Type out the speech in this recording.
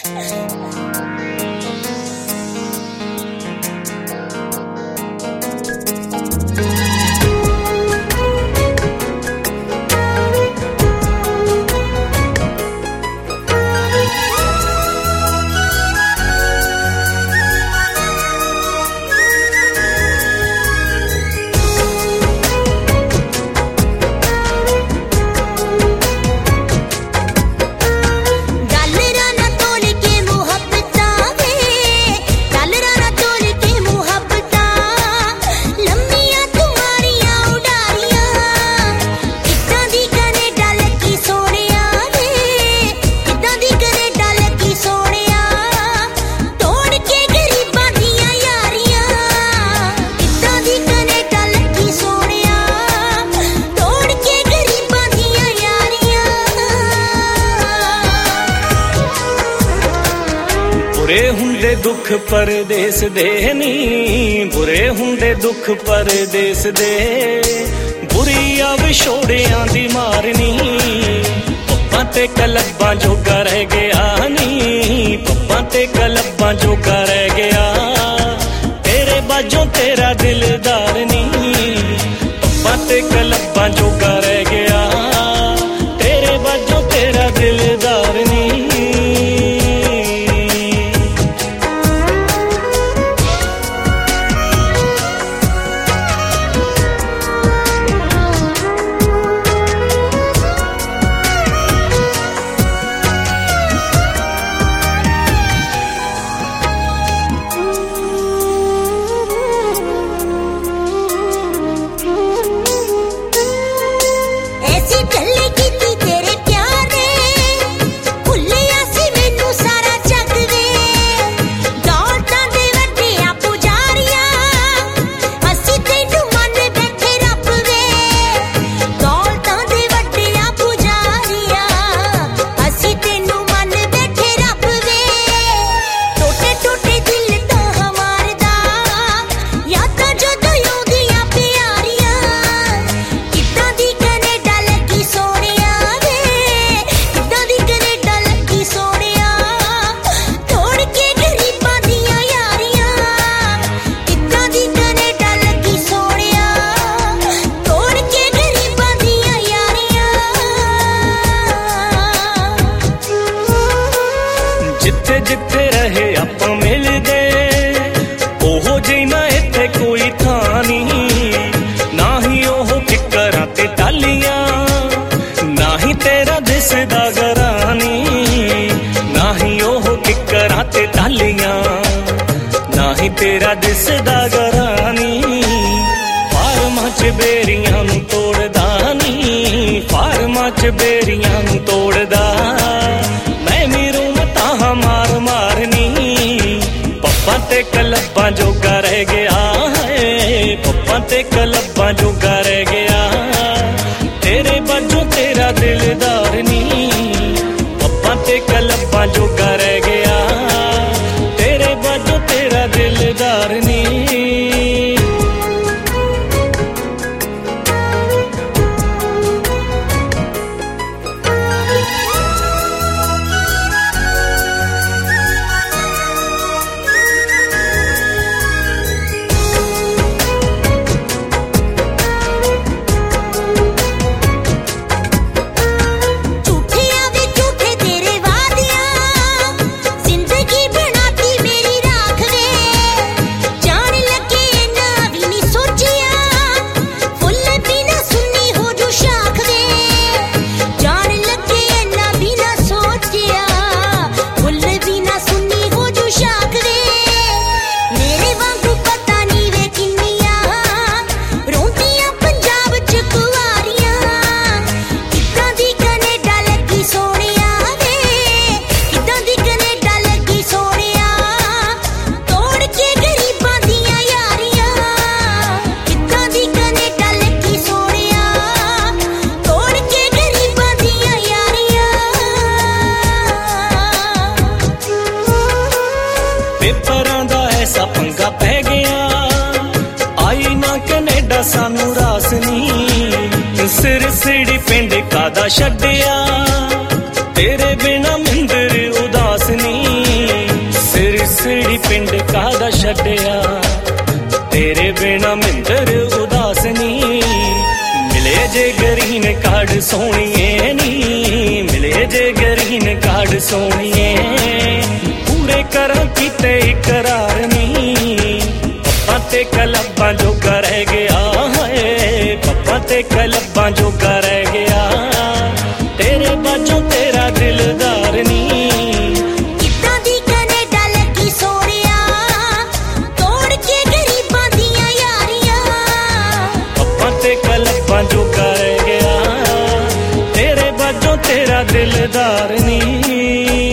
बुरे हुंदे दुख परदेस दे नी, बुरे हुंदे दुख परदेस दे, बुरी आवे छोड़ियां दी मारनी। पप्पा ते कलब्बां जोगा रह गया नी, पप्पा ते कलब्बां जोगा रह गया, तेरे बाजों तेरा दिलदार नी। पप्पा ते कलब्बां जोगा रह गया, तेरे बाजों तेरा दिलदार नी। जिथे जिथे रहे आपां मिलदे, ओहो जी ना इत्थे कोई थां नी। ना ही ओहो किकरां ते टालियां, ना ही तेरा दिसदा गरानी। ना ही ओहो किकरां ते टालियां, ना ही तेरा दिसदा गरानी। फार्मां च बेरियां नूं तोड़दा नी, फार्मां च बेरियां नूं तोड़दा, मार मारनी। पप्पा ते कलब्बां जोगा रह गया है, पप्पा ते कलब्बां जोगा रह गया, तेरे बाजों तेरा दिलदार नी। पप्पा ते कलब्बां जोगा रह गया, तेरे बाजों तेरा दिलदार नी। पेपरां दा ऐसा पंगा पै गया, आई ना कनेडा सानू रास नी। सिर सिड़ी पिंड कादा छड्डिया, तेरे बिना मिंदर उदास नी। दा छड्डिया तेरे बिना मिंदर उदास नी मिले जे ग्रीन कार्ड सोहणीए नी मिले जे ग्रीन कार्ड सोहणीए पूरे करा कीते इकरार नी पप्पा ते क्लब्बां जो कर गया है पप्पा ते क्लब्बां जो कर गया तेरे बाजों तेरा दिलदार नी जो कर गया तेरे बाजों तेरा दिलदार नी।